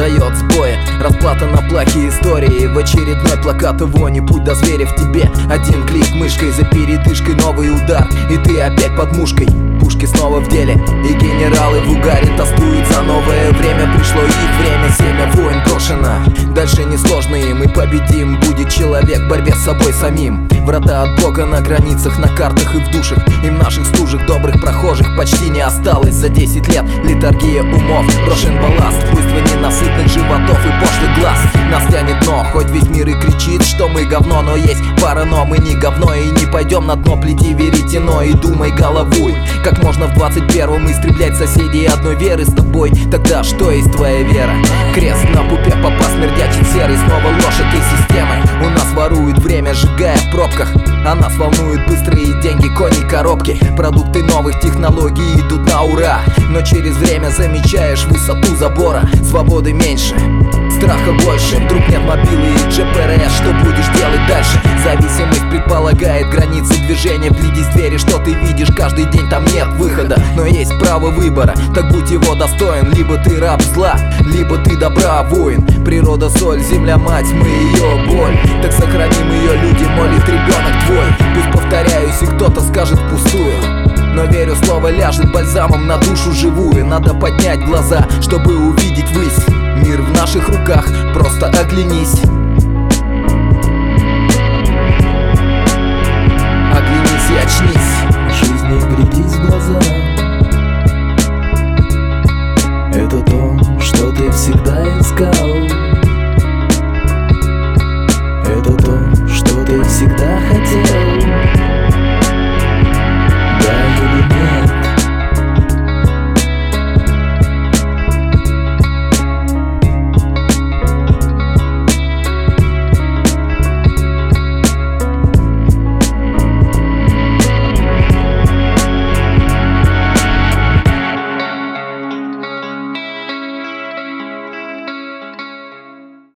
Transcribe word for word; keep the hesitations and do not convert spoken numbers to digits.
дает сбои. Расплата на плохие истории, в очередной плакат его не путь до зверя в тебе. Один клик мышкой, за передышкой новый удар, и ты опять под мушкой. Пушки снова в деле, и генералы в угаре тостуют за новое время. Пришло их время, семя войн брошено. Дальше несложные, мы победим. Будет человек в борьбе с собой самим. Врата от Бога на границах, на картах и в душах. Им наших стужек, добрых прохожих почти не осталось. За десять лет литургия умов, брошен балласт, буйство ненасытных животов и пошлых глаз. Нас тянет дно, хоть весь мир и кричит, что мы говно, но есть пара но, мы не говно и не пойдем на дно. Плети веретено и думай головой, как можно в двадцать первом истреблять соседей одной веры с тобой. Тогда что есть твоя вера? Крест на пупе, попа смердячий серый, снова ложь этой системы. У нас воруют время, сжигая в пробках, а нас волнуют быстрые деньги, кони, коробки. Продукты новых технологий идут на ура, но через время замечаешь высоту забора. Свободы меньше, страха больше, вдруг нет мобилы и джи пи эр эс. Что будешь делать дальше? Зависимость предполагает границы движения. Вгляди в двери, что ты видишь каждый день, там нет выхода, но есть право выбора, так будь его достоин. Либо ты раб зла, либо ты добра воин. Природа соль, земля мать, мы ее боль, так сохраним ее, люди, молит ребенок твой. Пусть повторяюсь и кто-то скажет впустую, но верю, слово ляжет бальзамом на душу живую. Надо поднять глаза, чтобы увидеть высь. Мир в наших руках, просто оглянись. Оглянись и очнись.